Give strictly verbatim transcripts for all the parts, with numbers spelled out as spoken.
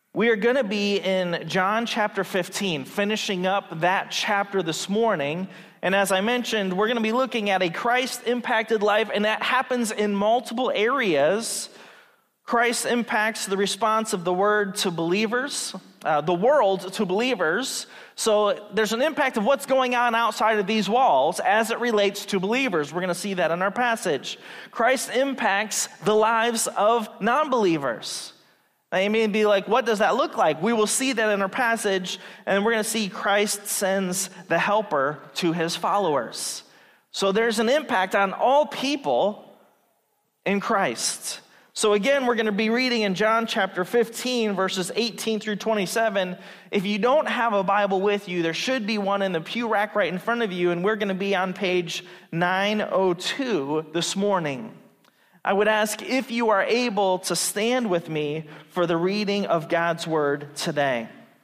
We are going to be in John chapter fifteen, finishing up that chapter this morning. And as I mentioned, we're going to be looking at a Christ-impacted life, and that happens in multiple areas. Christ impacts the response of the word to believers, uh, the world to believers. So there's an impact of what's going on outside of these walls as it relates to believers. We're going to see that in our passage. Christ impacts the lives of non-believers. Now you may be like, what does that look like? We will see that in our passage, and we're going to see Christ sends the helper to his followers. So there's an impact on all people in Christ. So again, we're going to be reading in John chapter fifteen, verses eighteen through twenty-seven. If you don't have a Bible with you, there should be one in the pew rack right in front of you, and we're going to be on page nine oh two this morning. I would ask if you are able to stand with me for the reading of God's word today.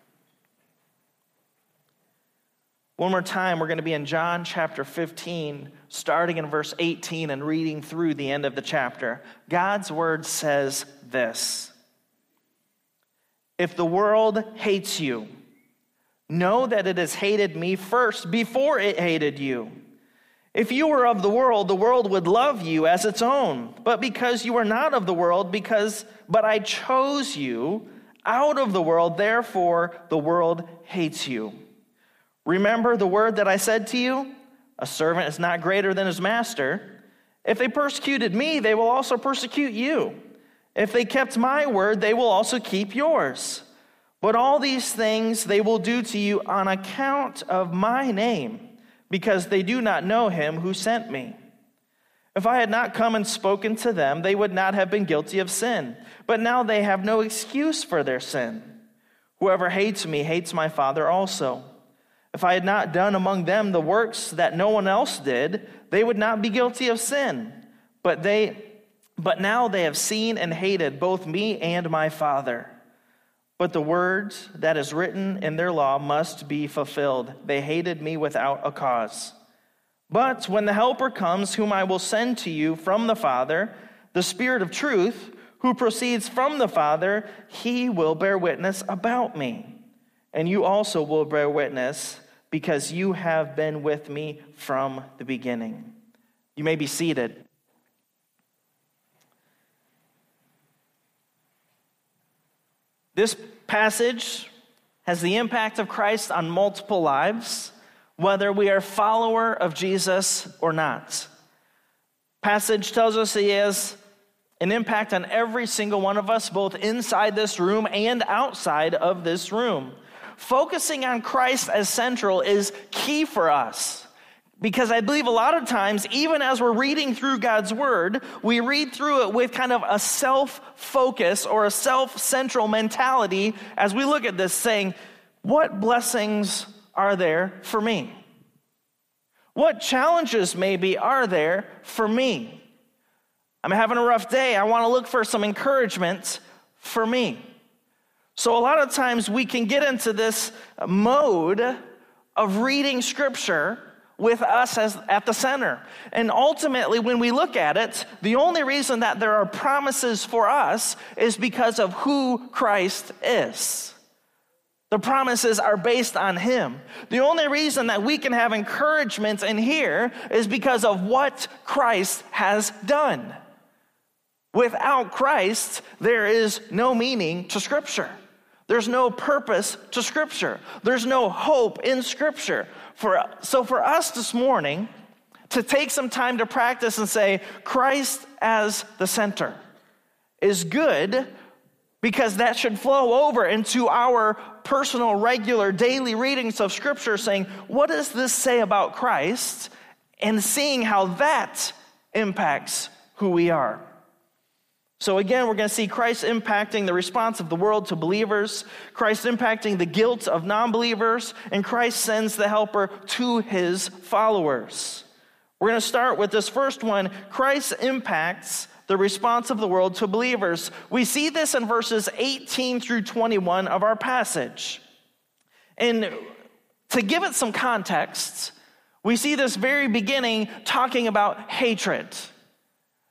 One more time, we're going to be in John chapter fifteen, starting in verse eighteen and reading through the end of the chapter. God's word says this: "If the world hates you, know that it has hated me first before it hated you. If you were of the world, the world would love you as its own. But because you are not of the world, because but I chose you out of the world, therefore the world hates you. Remember the word that I said to you? A servant is not greater than his master. If they persecuted me, they will also persecute you. If they kept my word, they will also keep yours. But all these things they will do to you on account of my name, because they do not know him who sent me. If I had not come and spoken to them, they would not have been guilty of sin. But now they have no excuse for their sin. Whoever hates me hates my Father also. If I had not done among them the works that no one else did, they would not be guilty of sin. But they, but now they have seen and hated both me and my Father. But the words that is written in their law must be fulfilled. They hated me without a cause. But when the Helper comes, whom I will send to you from the Father, the Spirit of truth, who proceeds from the Father, he will bear witness about me. And you also will bear witness, because you have been with me from the beginning." You may be seated. This passage has the impact of Christ on multiple lives, whether we are a follower of Jesus or not. Passage tells us he has an impact on every single one of us, both inside this room and outside of this room. Focusing on Christ as central is key for us. Because I believe a lot of times, even as we're reading through God's word, we read through it with kind of a self-focus or a self-central mentality as we look at this, saying, what blessings are there for me? What challenges maybe are there for me? I'm having a rough day. I want to look for some encouragement for me. So a lot of times we can get into this mode of reading Scripture with us as at the center. And ultimately, when we look at it, the only reason that there are promises for us is because of who Christ is. The promises are based on him. The only reason that we can have encouragement in here is because of what Christ has done. Without Christ, there is no meaning to Scripture. There's no purpose to Scripture. There's no hope in Scripture. For, so for us this morning, to take some time to practice and say, Christ as the center is good, because that should flow over into our personal, regular, daily readings of Scripture, saying, what does this say about Christ? And seeing how that impacts who we are. So again, we're going to see Christ impacting the response of the world to believers, Christ impacting the guilt of non-believers, and Christ sends the helper to his followers. We're going to start with this first one. Christ impacts the response of the world to believers. We see this in verses eighteen through twenty-one of our passage. And to give it some context, we see this very beginning talking about hatred.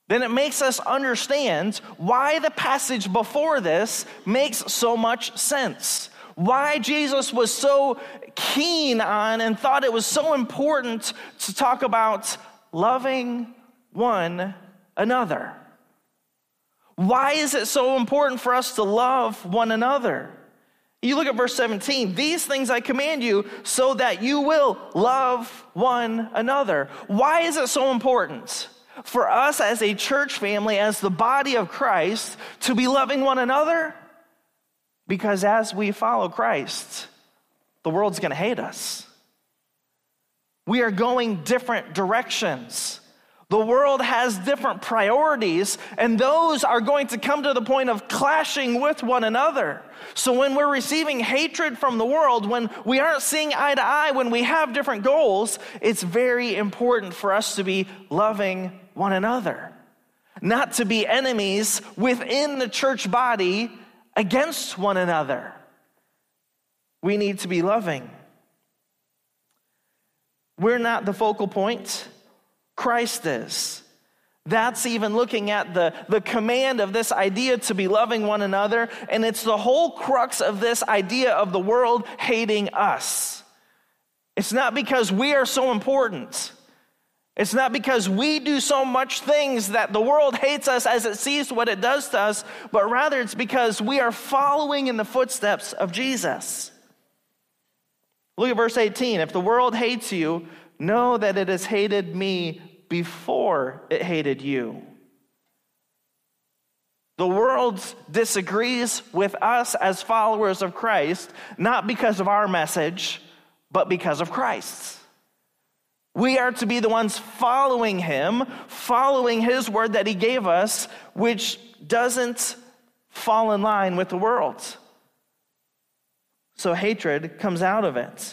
then it makes us understand why the passage before this makes so much sense. Why Jesus was so keen on and thought it was so important to talk about loving one another. Why is it so important for us to love one another? You look at verse seventeen, these things I command you so that you will love one another. Why is it so important for us as a church family, as the body of Christ, to be loving one another? Because as we follow Christ, the world's going to hate us. We are going different directions. The world has different priorities, and those are going to come to the point of clashing with one another. So when we're receiving hatred from the world, when we aren't seeing eye to eye, when we have different goals, it's very important for us to be loving one another, not to be enemies within the church body against one another. We need to be loving. We're not the focal point. Christ is. That's even looking at the, the command of this idea to be loving one another, and it's the whole crux of this idea of the world hating us. It's not because we are so important. It's not because we do so much things that the world hates us as it sees what it does to us, but rather it's because we are following in the footsteps of Jesus. Look at verse eighteen. If the world hates you, know that it has hated me before it hated you. The world disagrees with us as followers of Christ, not because of our message, but because of Christ's. We are to be the ones following him, following his word that he gave us, which doesn't fall in line with the world. So hatred comes out of it.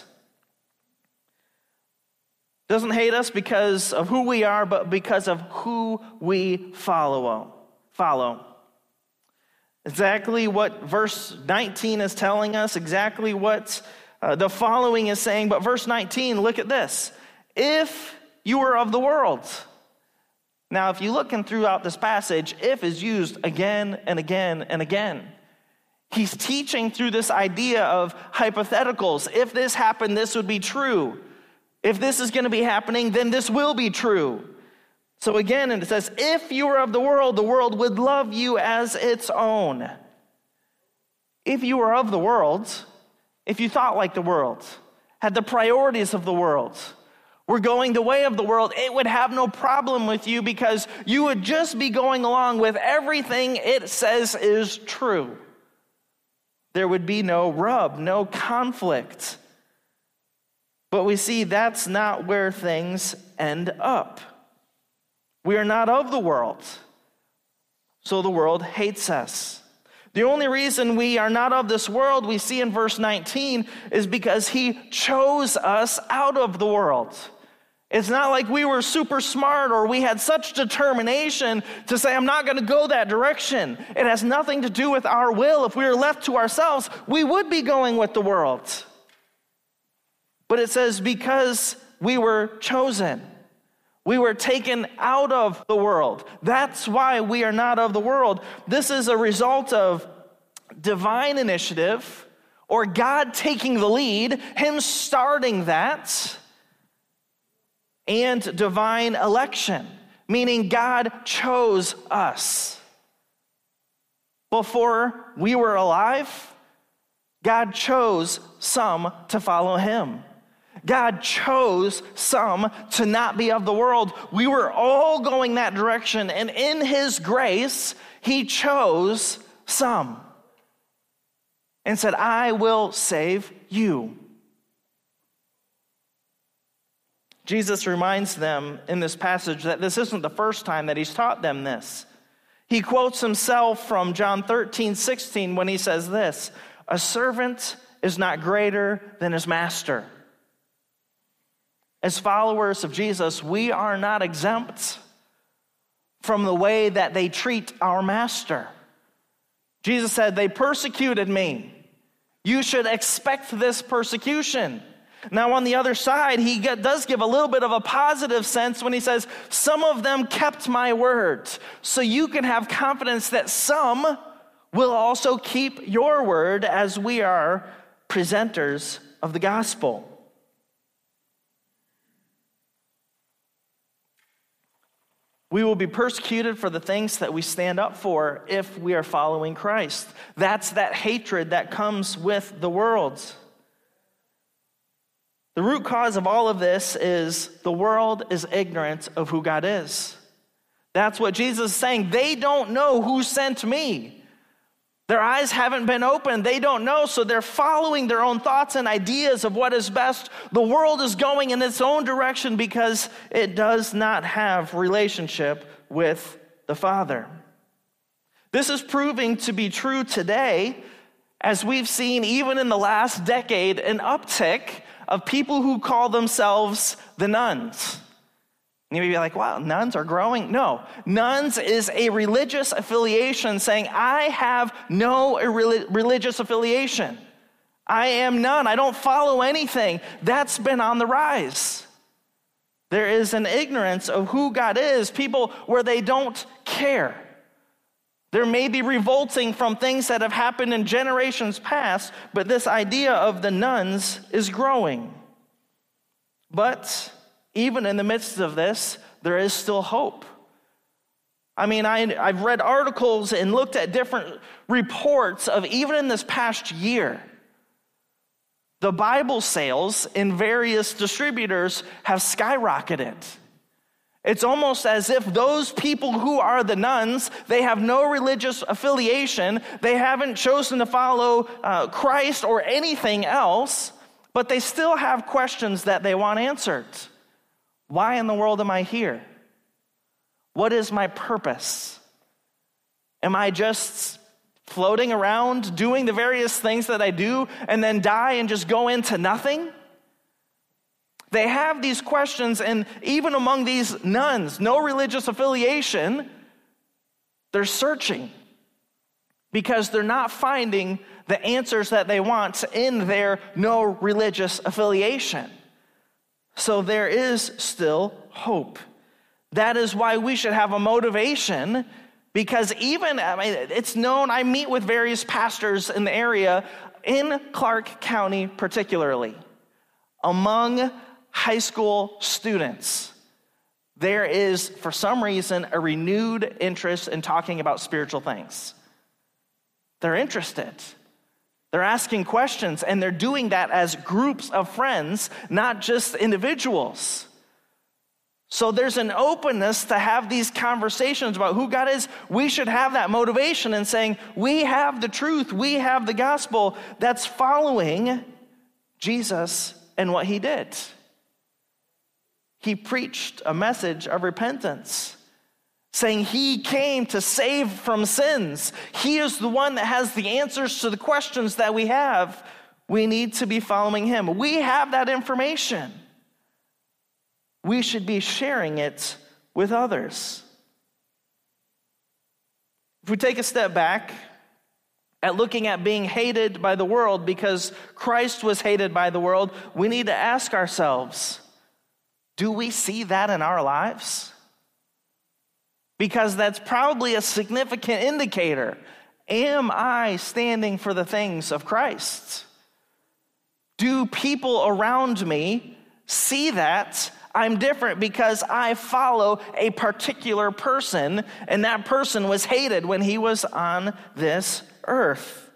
Doesn't hate us because of who we are, but because of who we follow. Follow. Exactly what verse nineteen is telling us, exactly what uh, the following is saying. But verse nineteen, look at this. If you were of the world. Now, if you look in throughout this passage, if is used again and again and again. He's teaching through this idea of hypotheticals. If this happened, this would be true. If this is going to be happening, then this will be true. So again, it says, if you were of the world, the world would love you as its own. If you were of the world, if you thought like the world, had the priorities of the world, were going the way of the world, it would have no problem with you because you would just be going along with everything it says is true. There would be no rub, no conflict. But we see that's not where things end up. We are not of the world, so the world hates us. The only reason we are not of this world, we see in verse nineteen, is because he chose us out of the world. It's not like we were super smart or we had such determination to say, I'm not going to go that direction. It has nothing to do with our will. If we were left to ourselves, we would be going with the world. But it says because we were chosen, we were taken out of the world. That's why we are not of the world. This is a result of divine initiative or God taking the lead, him starting that, and divine election, meaning God chose us. Before we were alive, God chose some to follow him. God chose some to not be of the world. We were all going that direction, and in his grace, he chose some and said, I will save you. Jesus reminds them in this passage that this isn't the first time that he's taught them this. He quotes himself from John thirteen sixteen when he says this, a servant is not greater than his master. As followers of Jesus, we are not exempt from the way that they treat our master. Jesus said, they persecuted me. You should expect this persecution. Now, on the other side, he get, does give a little bit of a positive sense when he says, some of them kept my word. So you can have confidence that some will also keep your word as we are presenters of the gospel. We will be persecuted for the things that we stand up for if we are following Christ. That's that hatred that comes with the world. The root cause of all of this is the world is ignorant of who God is. That's what Jesus is saying. They don't know who sent me. Their eyes haven't been opened. They don't know, so they're following their own thoughts and ideas of what is best. The world is going in its own direction because it does not have relationship with the Father. This is proving to be true today, as we've seen even in the last decade an uptick of people who call themselves the nones. And you may be like, wow, nuns are growing? No, nuns is a religious affiliation saying, I have no irre- religious affiliation. I am none. I don't follow anything. That's been on the rise. There is an ignorance of who God is, people where they don't care. There may be revolting from things that have happened in generations past, but this idea of the nuns is growing. But even in the midst of this, there is still hope. I mean, I, I've read articles and looked at different reports of even in this past year, the Bible sales in various distributors have skyrocketed. It's almost as if those people who are the nuns, they have no religious affiliation, they haven't chosen to follow uh, Christ or anything else, but they still have questions that they want answered. Why in the world am I here? What is my purpose? Am I just floating around doing the various things that I do and then die and just go into nothing? They have these questions, and even among these nuns, no religious affiliation, they're searching because they're not finding the answers that they want in their no religious affiliation. So there is still hope. That is why we should have a motivation, because even, I mean, it's known, I meet with various pastors in the area, in Clark County particularly, among high school students. There is, for some reason, a renewed interest in talking about spiritual things. They're interested. They're asking questions, and they're doing that as groups of friends, not just individuals. So there's an openness to have these conversations about who God is. We should have that motivation in saying, we have the truth, we have the gospel that's following Jesus and what he did. He preached a message of repentance, saying he came to save from sins. He is the one that has the answers to the questions that we have. We need to be following him. We have that information. We should be sharing it with others. If we take a step back at looking at being hated by the world because Christ was hated by the world, we need to ask ourselves, do we see that in our lives? Because that's probably a significant indicator. Am I standing for the things of Christ? Do people around me see that I'm different because I follow a particular person, and that person was hated when he was on this earth?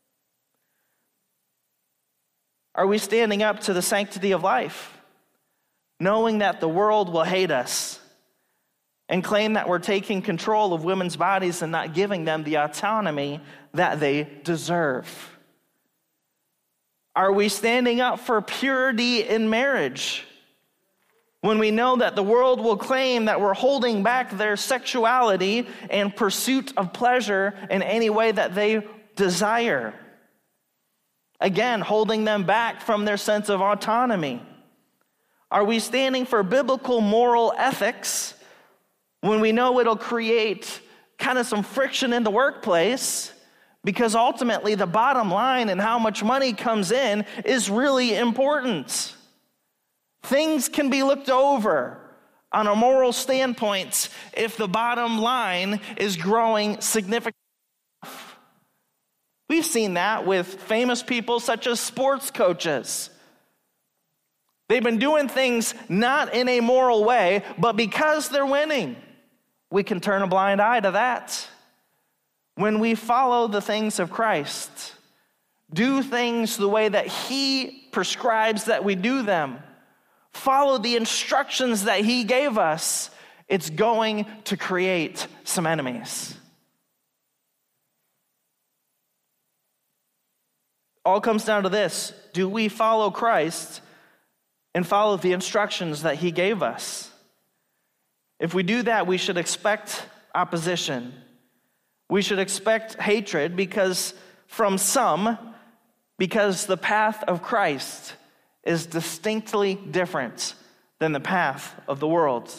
Are we standing up to the sanctity of life, knowing that the world will hate us and claim that we're taking control of women's bodies and not giving them the autonomy that they deserve? Are we standing up for purity in marriage when we know that the world will claim that we're holding back their sexuality and pursuit of pleasure in any way that they desire? Again, holding them back from their sense of autonomy. Are we standing for biblical moral ethics when we know it'll create kind of some friction in the workplace, because ultimately the bottom line and how much money comes in is really important? Things can be looked over on a moral standpoint if the bottom line is growing significantly. We've seen that with famous people such as sports coaches. They've been doing things not in a moral way, but because they're winning, we can turn a blind eye to that. When we follow the things of Christ, do things the way that He prescribes that we do them, follow the instructions that He gave us, it's going to create some enemies. All comes down to this: do we follow Christ and follow the instructions that He gave us? If we do that, we should expect opposition. We should expect hatred because from some, because the path of Christ is distinctly different than the path of the world.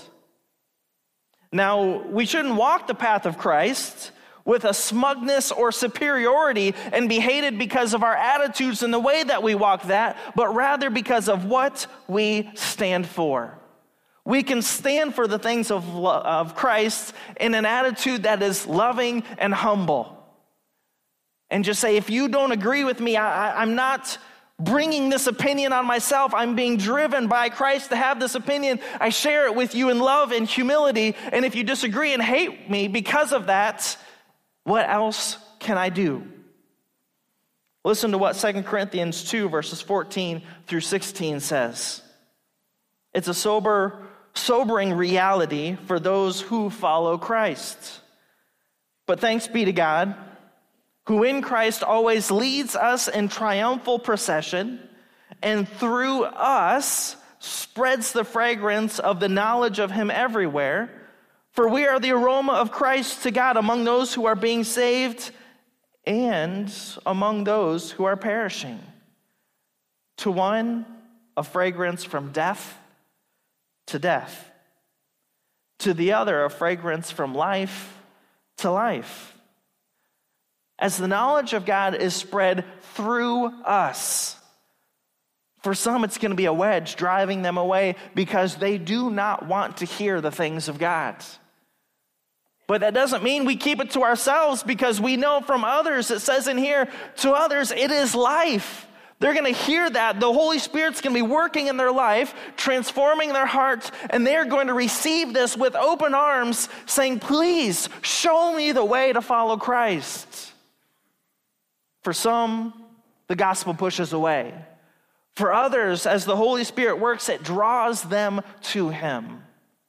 Now, we shouldn't walk the path of Christ with a smugness or superiority and be hated because of our attitudes and the way that we walk that, but rather because of what we stand for. We can stand for the things of, of Christ in an attitude that is loving and humble. And just say, if you don't agree with me, I, I, I'm not bringing this opinion on myself. I'm being driven by Christ to have this opinion. I share it with you in love and humility. And if you disagree and hate me because of that, what else can I do? Listen to what Second Corinthians two, verses fourteen through sixteen says. It's a sober, sobering reality for those who follow Christ. But thanks be to God, who in Christ always leads us in triumphal procession, and through us spreads the fragrance of the knowledge of Him everywhere. For we are the aroma of Christ to God among those who are being saved and among those who are perishing. To one, a fragrance from death to death. To the other, a fragrance from life to life. As the knowledge of God is spread through us, for some it's going to be a wedge driving them away because they do not want to hear the things of God. But that doesn't mean we keep it to ourselves, because we know from others, it says in here, to others it is life. They're going to hear that. The Holy Spirit's going to be working in their life, transforming their hearts, and they're going to receive this with open arms, saying, please show me the way to follow Christ. For some, the gospel pushes away. For others, as the Holy Spirit works, it draws them to Him.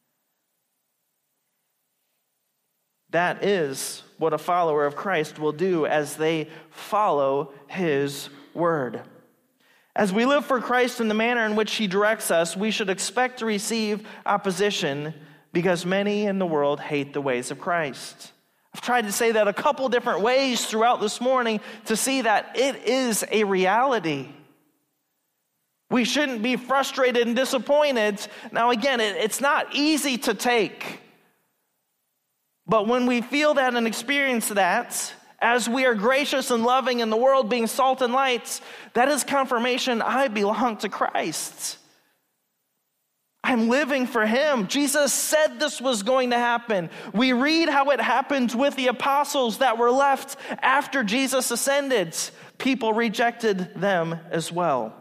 That is what a follower of Christ will do as they follow His word. As we live for Christ in the manner in which He directs us, we should expect to receive opposition because many in the world hate the ways of Christ. I've tried to say that a couple different ways throughout this morning to see that it is a reality. We shouldn't be frustrated and disappointed. Now again, it, it's not easy to take. But when we feel that and experience that, as we are gracious and loving in the world, being salt and light, that is confirmation I belong to Christ. I'm living for Him. Jesus said this was going to happen. We read how it happened with the apostles that were left after Jesus ascended. People rejected them as well.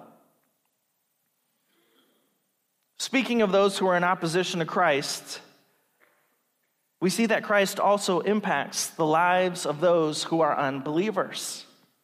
Speaking of those who are in opposition to Christ, we see that Christ also impacts the lives of those who are unbelievers.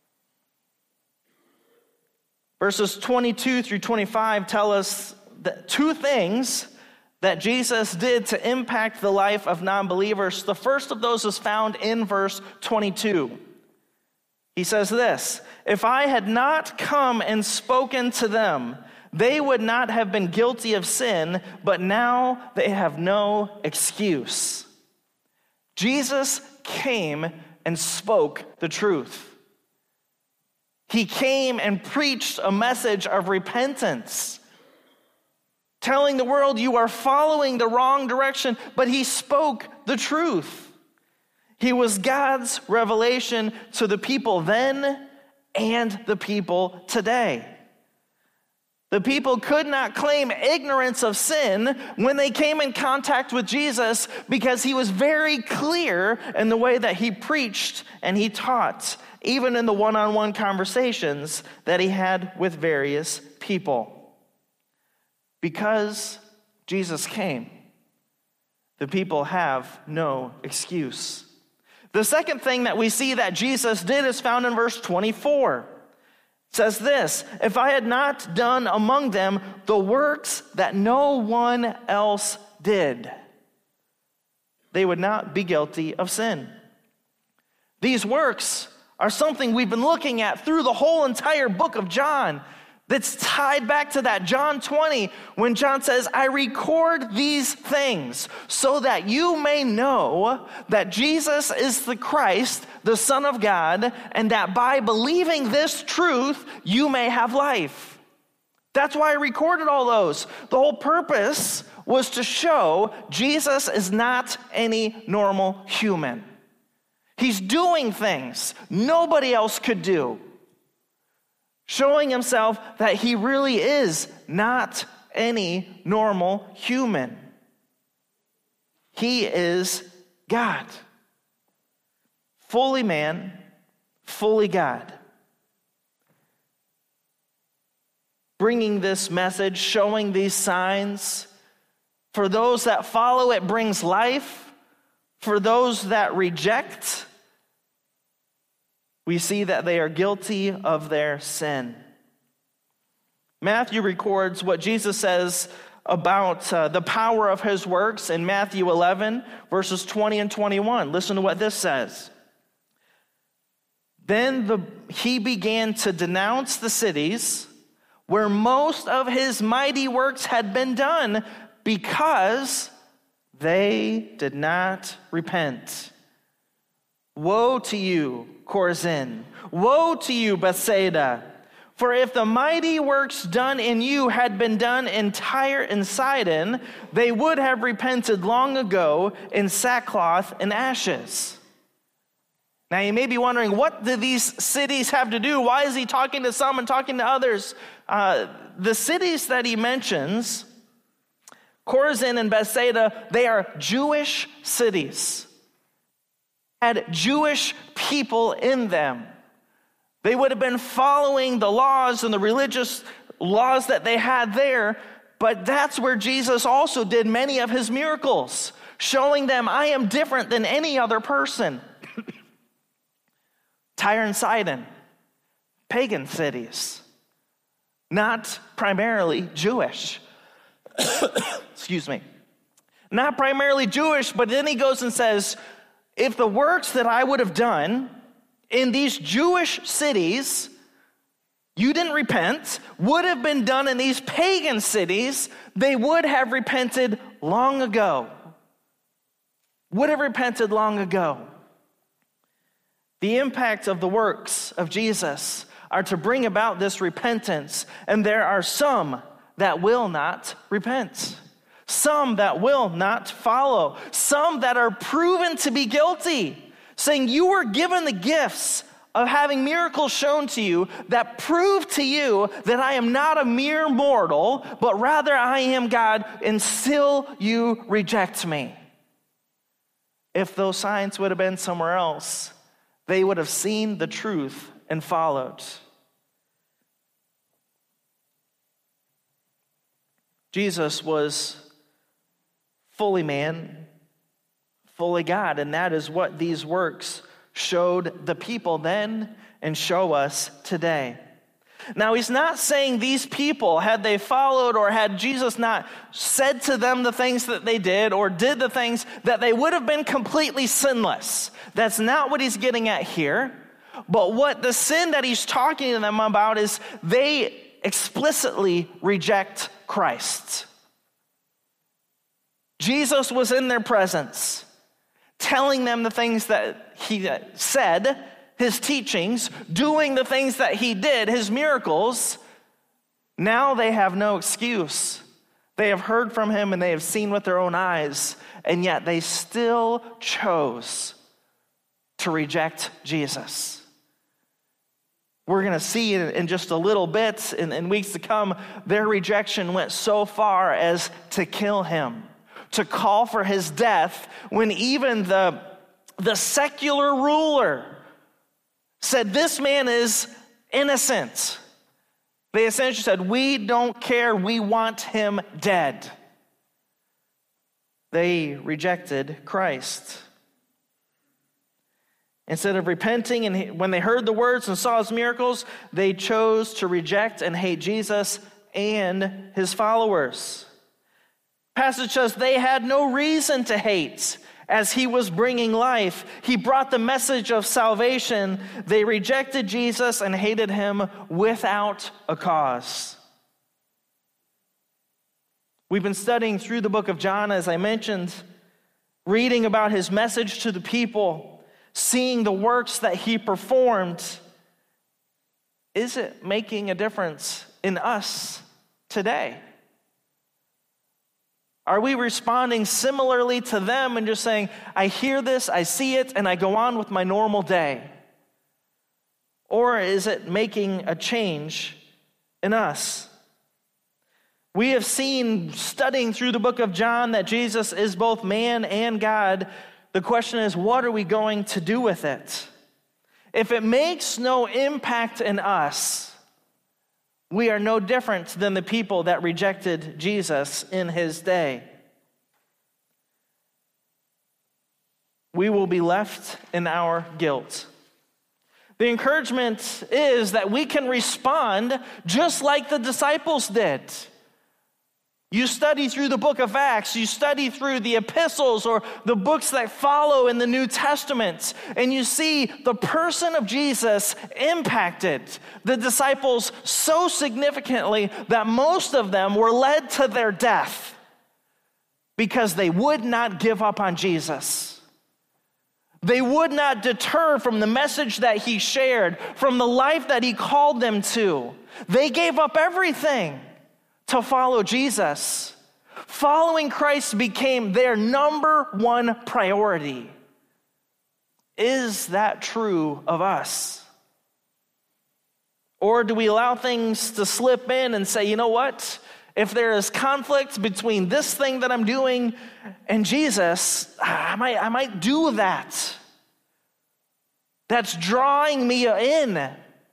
Verses twenty-two through twenty-five tell us that two things that Jesus did to impact the life of non-believers. The first of those is found in verse twenty-two. He says this, "If I had not come and spoken to them, they would not have been guilty of sin, but now they have no excuse." Jesus came and spoke the truth. He came and preached a message of repentance, telling the world you are following the wrong direction, but He spoke the truth. He was God's revelation to the people then and the people today. The people could not claim ignorance of sin when they came in contact with Jesus because he was very clear in the way that he preached and he taught, even in the one-on-one conversations that he had with various people. Because Jesus came, the people have no excuse. The second thing that we see that Jesus did is found in verse twenty-four. It says this, "If I had not done among them the works that no one else did, they would not be guilty of sin." These works are something we've been looking at through the whole entire book of John. That's tied back to that John twenty, when John says, "I record these things so that you may know that Jesus is the Christ, the Son of God, and that by believing this truth, you may have life." That's why I recorded all those. The whole purpose was to show Jesus is not any normal human. He's doing things nobody else could do, showing himself that he really is not any normal human. He is God. Fully man, fully God. Bringing this message, showing these signs, for those that follow, it brings life. For those that reject, we see that they are guilty of their sin. Matthew records what Jesus says about uh, the power of his works in Matthew eleven, verses twenty and twenty-one. Listen to what this says. "Then the, he began to denounce the cities where most of his mighty works had been done, because they did not repent. Woe to you, Chorazin! Woe to you, Bethsaida! For if the mighty works done in you had been done in Tyre and Sidon, they would have repented long ago in sackcloth and ashes." Now you may be wondering, what do these cities have to do? Why is he talking to some and talking to others? Uh, the cities that he mentions, Chorazin and Bethsaida, they are Jewish cities. Had Jewish people in them. They would have been following the laws and the religious laws that they had there, but that's where Jesus also did many of his miracles, showing them, I am different than any other person. Tyre and Sidon, pagan cities, not primarily Jewish. Excuse me. Not primarily Jewish, but then he goes and says, if the works that I would have done in these Jewish cities, you didn't repent, would have been done in these pagan cities, they would have repented long ago. Would have repented long ago. The impact of the works of Jesus are to bring about this repentance, and there are some that will not repent. Some that will not follow. Some that are proven to be guilty, saying you were given the gifts of having miracles shown to you that prove to you that I am not a mere mortal, but rather I am God, and still you reject me. If those signs would have been somewhere else, they would have seen the truth and followed. Jesus was fully man, fully God, and that is what these works showed the people then and show us today. Now, he's not saying these people, had they followed or had Jesus not said to them the things that they did or did the things, that they would have been completely sinless. That's not what he's getting at here. But what the sin that he's talking to them about is they explicitly reject Christ. Jesus was in their presence, telling them the things that he said, his teachings, doing the things that he did, his miracles. Now they have no excuse. They have heard from him and they have seen with their own eyes, and yet they still chose to reject Jesus. We're going to see in, in just a little bit, in, in weeks to come, their rejection went so far as to kill him, to call for his death, when even the, the secular ruler said, this man is innocent. They essentially said, we don't care, we want him dead. They rejected Christ. Instead of repenting, and when they heard the words and saw his miracles, they chose to reject and hate Jesus and his followers. Passage says they had no reason to hate as he was bringing life. He brought the message of salvation. They rejected Jesus and hated him without a cause. We've been studying through the book of John, as I mentioned, reading about his message to the people, seeing the works that he performed. Is it making a difference in us today? Are we responding similarly to them and just saying, I hear this, I see it, and I go on with my normal day? Or is it making a change in us? We have seen, studying through the book of John, that Jesus is both man and God. The question is, what are we going to do with it? If it makes no impact in us, we are no different than the people that rejected Jesus in his day. We will be left in our guilt. The encouragement is that we can respond just like the disciples did. You study through the book of Acts, you study through the epistles or the books that follow in the New Testament, and you see the person of Jesus impacted the disciples so significantly that most of them were led to their death because they would not give up on Jesus. They would not deter from the message that he shared, from the life that he called them to. They gave up everything to follow Jesus. Following Christ became their number one priority. Is that true of us? Or do we allow things to slip in and say, you know what? If there is conflict between this thing that I'm doing and Jesus, I might, I might do that. That's drawing me in.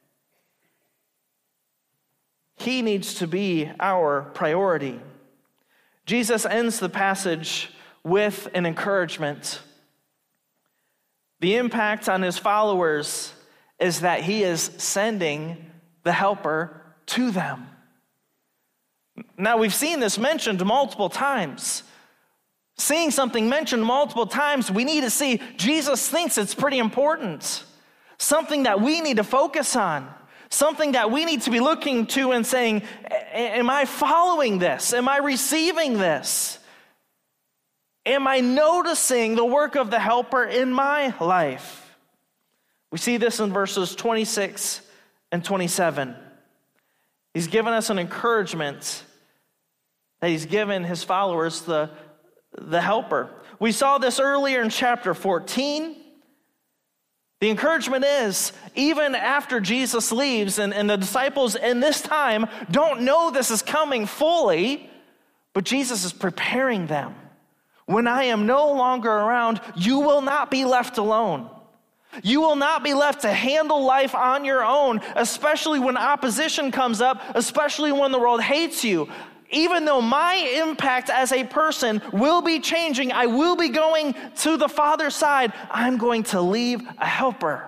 He needs to be our priority. Jesus ends the passage with an encouragement. The impact on his followers is that he is sending the helper to them. Now, we've seen this mentioned multiple times. Seeing something mentioned multiple times, we need to see Jesus thinks it's pretty important. Something that we need to focus on. Something that we need to be looking to and saying, am I following this? Am I receiving this? Am I noticing the work of the helper in my life? We see this in verses twenty-six and twenty-seven. He's given us an encouragement that he's given his followers the, the helper. We saw this earlier in chapter fourteen. The encouragement is, even after Jesus leaves, and, and the disciples in this time don't know this is coming fully, but Jesus is preparing them. When I am no longer around, you will not be left alone. You will not be left to handle life on your own, especially when opposition comes up, especially when the world hates you. Even though my impact as a person will be changing, I will be going to the Father's side, I'm going to leave a helper.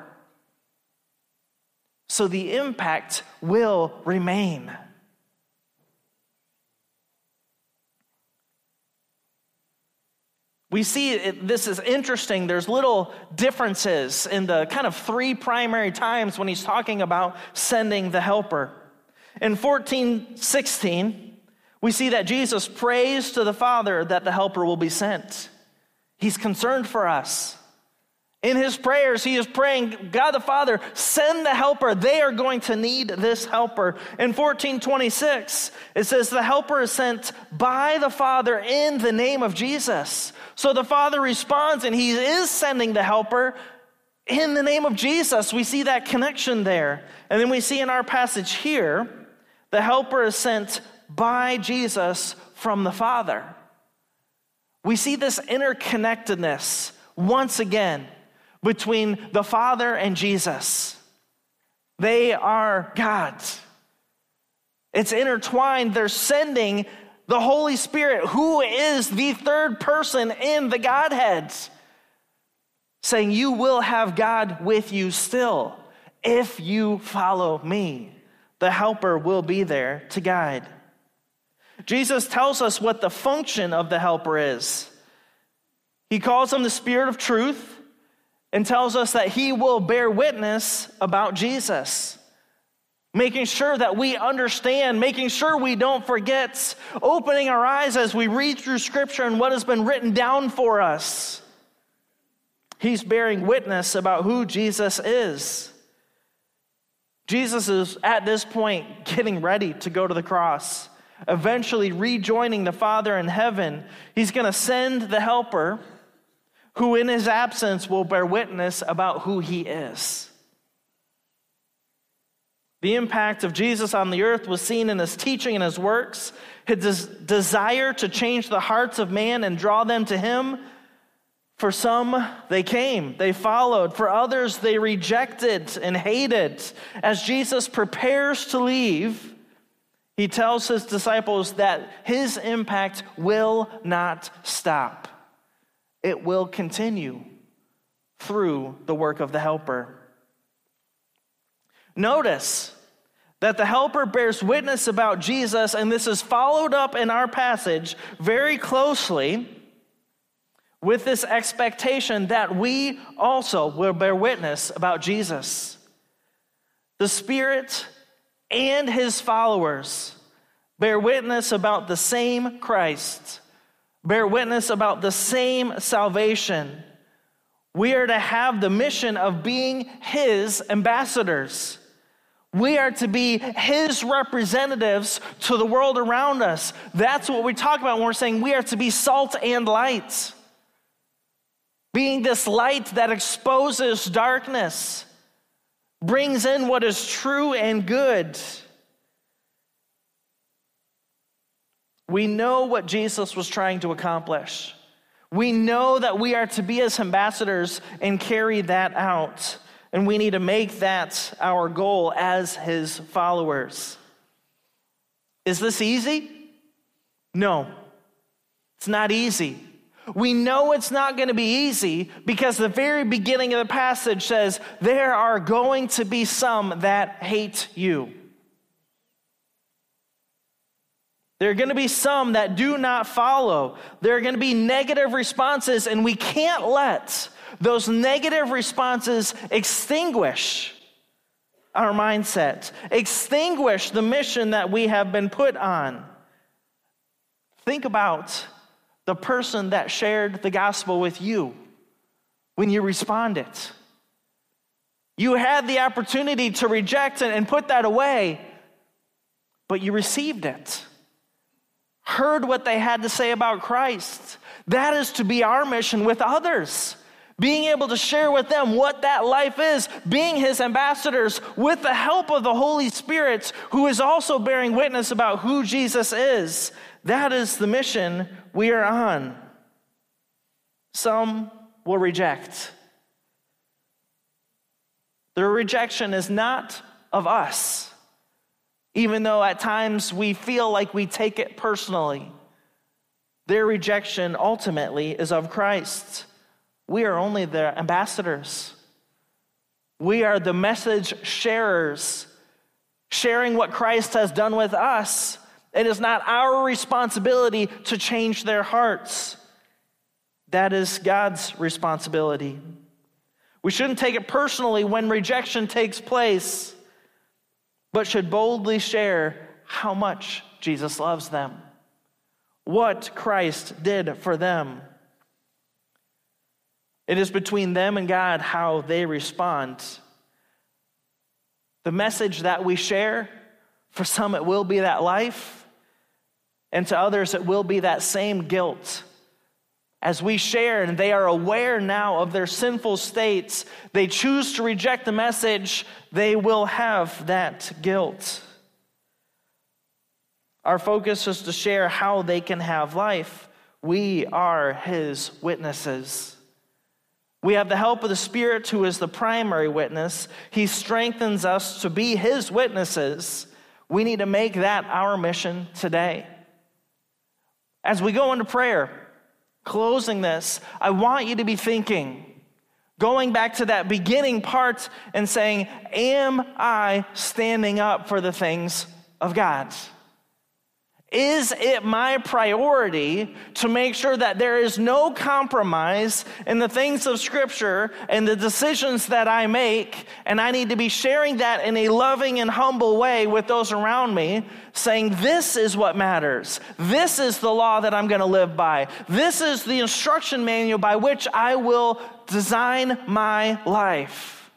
So the impact will remain. We see it, this is interesting. There's little differences in the kind of three primary times when he's talking about sending the helper. In fourteen sixteen, we see that Jesus prays to the Father that the helper will be sent. He's concerned for us. In his prayers, he is praying, God the Father, send the helper. They are going to need this helper. In fourteen twenty-six, it says the helper is sent by the Father in the name of Jesus. So the Father responds, and he is sending the helper in the name of Jesus. We see that connection there. And then we see in our passage here, the helper is sent by Jesus from the Father. We see this interconnectedness once again between the Father and Jesus. They are God. It's intertwined. They're sending the Holy Spirit, who is the third person in the Godhead, saying, you will have God with you still if you follow me. The helper will be there to guide. Jesus tells us what the function of the helper is. He calls him the Spirit of truth and tells us that he will bear witness about Jesus, making sure that we understand, making sure we don't forget, opening our eyes as we read through Scripture and what has been written down for us. He's bearing witness about who Jesus is. Jesus is, at this point, getting ready to go to the cross, eventually rejoining the Father in heaven. He's going to send the helper, who in his absence will bear witness about who he is. The impact of Jesus on the earth was seen in his teaching and his works. His desire to change the hearts of man and draw them to him. For some, they came, they followed. For others, they rejected and hated. As Jesus prepares to leave, he tells his disciples that his impact will not stop. It will continue through the work of the helper. Notice that the helper bears witness about Jesus, and this is followed up in our passage very closely with this expectation that we also will bear witness about Jesus. The Spirit and his followers bear witness about the same Christ, bear witness about the same salvation. We are to have the mission of being his ambassadors. We are to be his representatives to the world around us. That's what we talk about when we're saying we are to be salt and light. Being this light that exposes darkness, brings in what is true and good. We know what Jesus was trying to accomplish. We know that we are to be his ambassadors and carry that out. And we need to make that our goal as his followers. Is this easy? No, it's not easy. We know it's not going to be easy because the very beginning of the passage says, there are going to be some that hate you. There are going to be some that do not follow. There are going to be negative responses, and we can't let those negative responses extinguish our mindset, extinguish the mission that we have been put on. Think about the person that shared the gospel with you when you responded. You had the opportunity to reject it and put that away, but you received it. Heard what they had to say about Christ. That is to be our mission with others. Being able to share with them what that life is, being his ambassadors with the help of the Holy Spirit, who is also bearing witness about who Jesus is. That is the mission we are on. Some will reject. Their rejection is not of us, even though at times we feel like we take it personally. Their rejection ultimately is of Christ. We are only the ambassadors. We are the message sharers, sharing what Christ has done with us. It is not our responsibility to change their hearts. That is God's responsibility. We shouldn't take it personally when rejection takes place, but should boldly share how much Jesus loves them, what Christ did for them. It is between them and God how they respond. The message that we share, for some it will be that life, and to others it will be that same guilt As we share and they are aware now of their sinful states, they choose to reject the message, they will have that guilt. Our focus is to share how they can have life. We are his witnesses. We have the help of the Spirit, who is the primary witness. He strengthens us to be his witnesses. We need to make that our mission today. As we go into prayer, closing this, I want you to be thinking, going back to that beginning part and saying, am I standing up for the things of God? Is it my priority to make sure that there is no compromise in the things of Scripture and the decisions that I make, and I need to be sharing that in a loving and humble way with those around me, saying this is what matters. This is the law that I'm going to live by. This is the instruction manual by which I will design my life.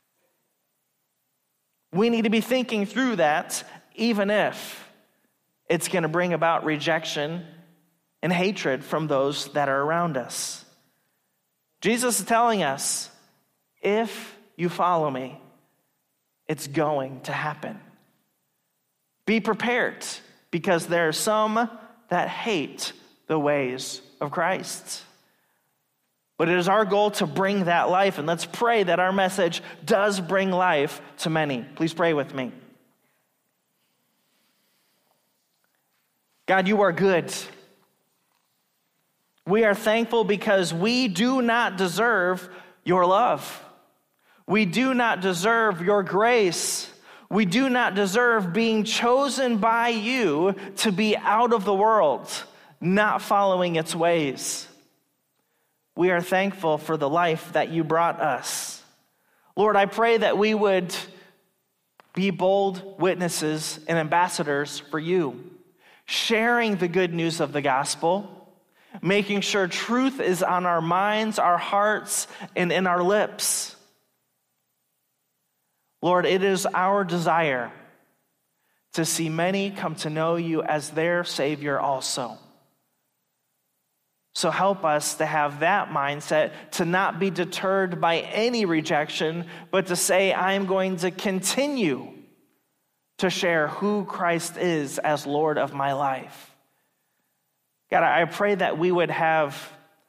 We need to be thinking through that, even if it's going to bring about rejection and hatred from those that are around us. Jesus is telling us, if you follow me, it's going to happen. Be prepared, because there are some that hate the ways of Christ. But it is our goal to bring that life, and let's pray that our message does bring life to many. Please pray with me. God, you are good. We are thankful because we do not deserve your love. We do not deserve your grace. We do not deserve being chosen by you to be out of the world, not following its ways. We are thankful for the life that you brought us. Lord, I pray that we would be bold witnesses and ambassadors for you, sharing the good news of the gospel, making sure truth is on our minds, our hearts, and in our lips. Lord, it is our desire to see many come to know you as their Savior also. So help us to have that mindset, to not be deterred by any rejection, but to say, I'm going to continue to share who Christ is as Lord of my life. God, I pray that we would have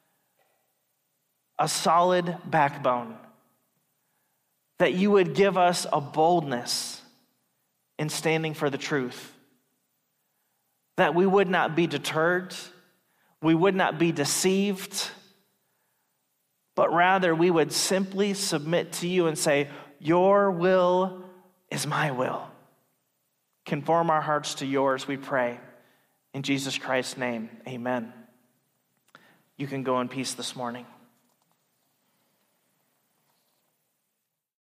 a solid backbone, that you would give us a boldness in standing for the truth, that we would not be deterred, we would not be deceived, but rather we would simply submit to you and say, your will is my will. Conform our hearts to yours, we pray. In Jesus Christ's name, amen. You can go in peace this morning.